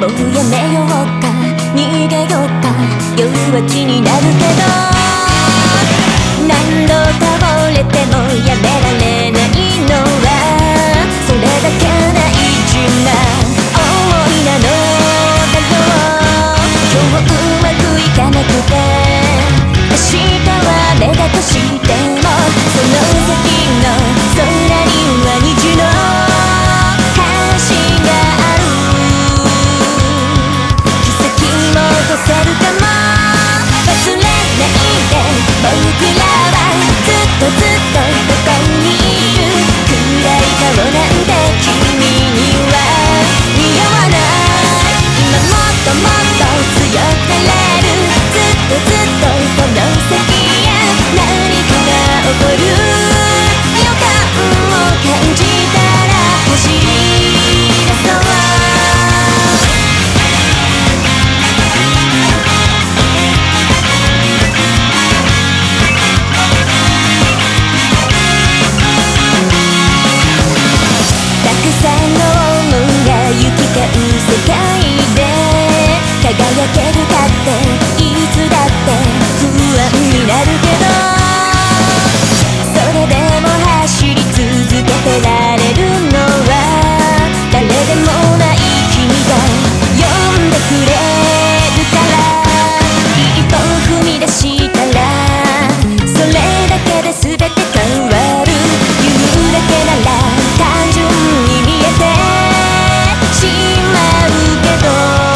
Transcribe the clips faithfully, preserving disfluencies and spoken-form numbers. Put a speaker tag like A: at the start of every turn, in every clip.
A: うやめようか逃げようか弱気になるけど何度倒れてもやめられないのはそれだけ大事な想いなのだよ今日うまくいかなくて明日は目だとしてもその先の空には虹の橋がある奇跡も起こせるかも忘れないで僕らはずっとずっとここにいる暗い顔なんて君には似合わない今もっともっと強くなれるずっとずっとこの先へ何かが起こる予感を感じたら走り出そうたくさんの想いが行き交う世界で輝けるかっていつだって不安になるけどそれでも走り続けてられるのは誰でもない君が呼んでくれるから一歩踏み出したらそれだけで全て変わる言うだけなら単純に見えてしまうけど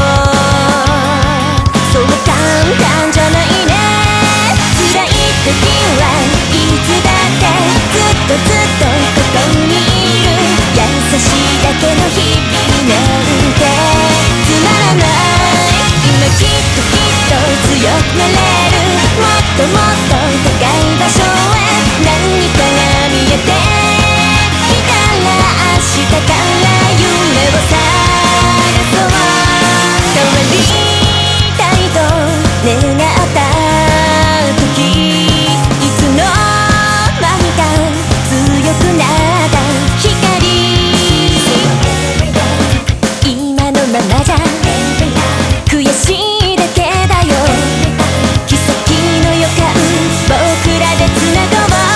A: そう簡単じゃないね辛い時はいつだってずっとずっとここにいる優しいだけの日々なんてつまらない今きっときっと強くなれるもっともっと高い場所へ何かが見えてきたら明日から夢を探そう変わりたいと願った時いつの間にか強くなった光今のままじゃ悔しいだけだよ奇跡の予感僕らでつなごう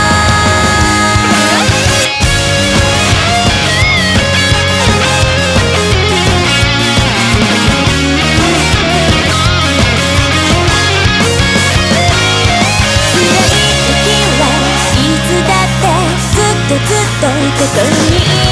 A: 辛い時はいつだってずっとずっとここにいる